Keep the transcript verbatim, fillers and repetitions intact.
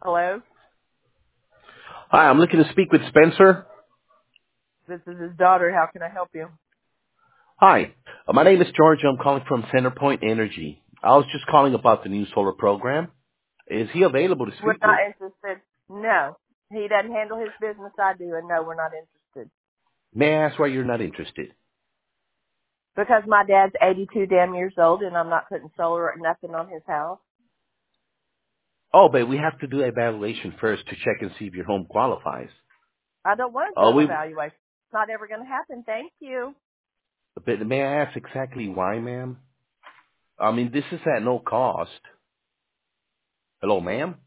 Hello? Hi, I'm looking to speak with Spencer. This is his daughter. How can I help you? Hi, uh, my name is George. I'm calling from Centerpoint Energy. I was just calling about the new solar program. Is he available to We're speak not with? interested. No. He doesn't handle his business. I do. And no, we're not interested. May I ask why you're not interested? Because my dad's eighty-two damn years old and I'm not putting solar or nothing on his house. Oh, but we have to do an evaluation first to check and see if your home qualifies. I don't want to do Oh, an we. evaluation. It's not ever going to happen. Thank you. But may I ask exactly why, ma'am? I mean, this is at no cost. Hello, ma'am.